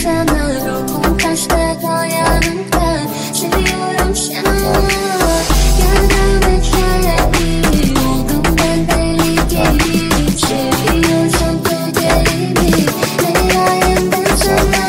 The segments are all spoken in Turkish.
sana, ruhum kaçta kal yanımda. Seviyorum seni. Yardım et yarabbi, oldum ben deli gibi. Seviyorsan tut elimi, Leyla'yım ben sana.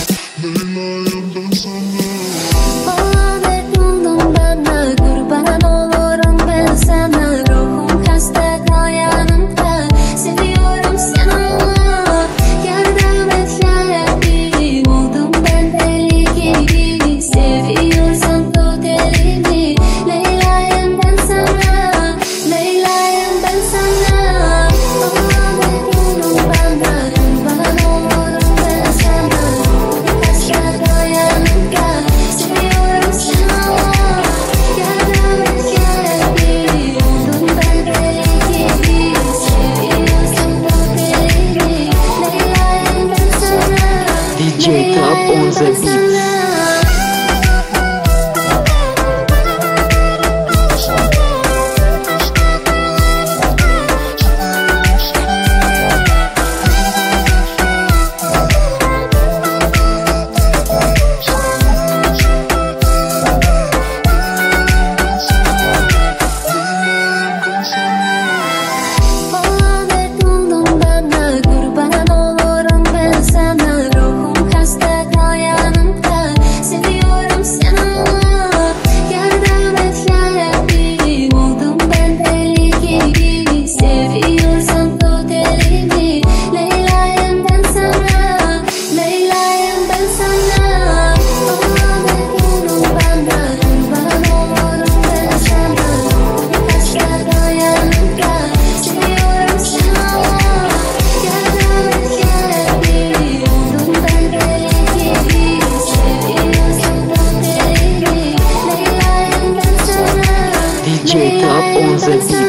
Muhabbet oldum bana, kurban olurum ben sana. Ruhum kaçta kal yanımda. Seviyorum seni. Yardım et yarabbi, oldum ben deli gibi. Seviyorsan tut elimi, Leyla'yım ben sana. Leyla'yım ben sana. Muhabbet oldum bana, kurban olurum ben sana. Ruhum kaçta kal yanımda. Seviyorum seni. Yardım et yarabbi, oldum ben deli gibi. Seviyorsan tut elimi, Leyla'yım ben sana. DJ Top on the beat. Muhabbet oldum bana, kurban olurum ben sana. Ruhum kaçta kal yanımda. Seviyorum seni. Yardım et yarabbi, oldum ben deli gibi. Seviyorsan tut elimi, Leyla'yım ben sana. Leyla'yım ben sana. Muhabbet oldum bana, kurban olurum ben sana. Ruhum kaçta kal yanımda. Seviyorum seni. Yardım et yarabbi, oldum ben deli gibi. Seviyorsan tut elimi, Leyla'yım ben sana. DJ Top on the beat.